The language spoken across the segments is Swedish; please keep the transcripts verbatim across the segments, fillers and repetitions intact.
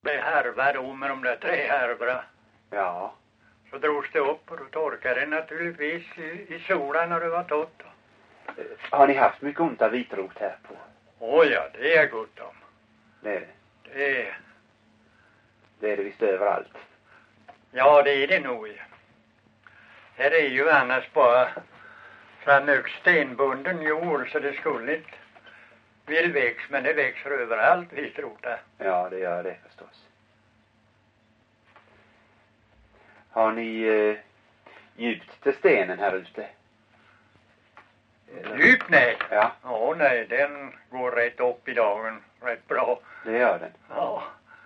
Det härvar då med de där tre härvorna. Ja. Så drogs det upp och då torkade det naturligtvis i, i solen när det var torrt. Har ni haft mycket ont av vitrot här på? Åh ja, det är gott om. Det är det. Det är... Det är det visst överallt. Ja, det är det nog. Här är ju annars bara framöver stenbunden jord så det skulle inte vill växa, men det växer överallt vitrota. Ja, det gör det förstås. Har ni eh, djupt till stenen här ute? Djup, nej. Ja. Ja, nej, den går rätt upp i dagen. Rätt bra. Det gör den. Ja.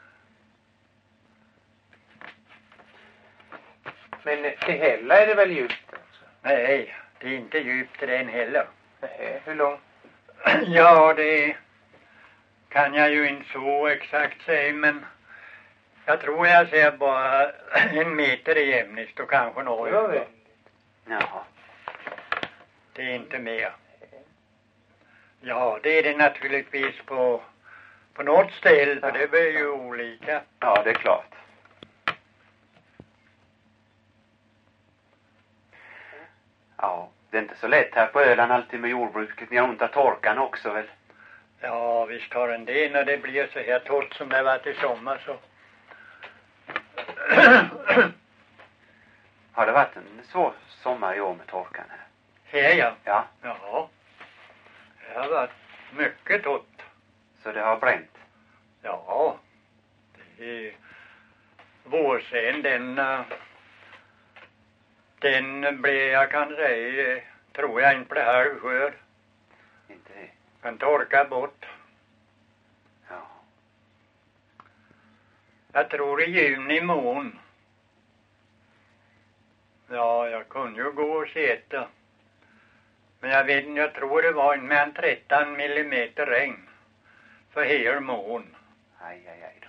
Men till Hälla är det väl djupt? Nej, det är inte djupt till den heller. Nej, hur långt? Ja, det kan jag ju inte så exakt säga, men jag tror jag ser bara en meter i jämnist och kanske något. Ja, väl. Ja. Det är inte mer. Ja, det är det naturligtvis på, på något ställe, för det blir ju olika. Ja, det är klart. Ja, det är inte så lätt här på Öland alltid med jordbruket. Ni har ont av torkan också väl? Ja, visst har en det när det blir så här torrt som det har varit i sommar så. Har det varit en svår sommar i år med torkan här? Här ja. Ja. Ja. Det har varit mycket torrt. Så det har bränt? Ja. Det är vårsen den uh, den blev, jag kan säga, tror jag inte blev halvskörd. Inte det? Den torkar bort. Ja. Jag tror i juni mån. Ja, jag kunde ju gå och seta. Men jag vet inte, jag tror det var med en tretton millimeter regn. För hela mån. Aj, aj, aj då.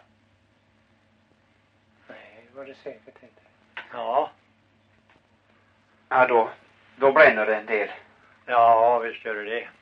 Nej, det var det säkert inte. Ja. Ja, då, då bränner det en del. Ja, visst gör det det.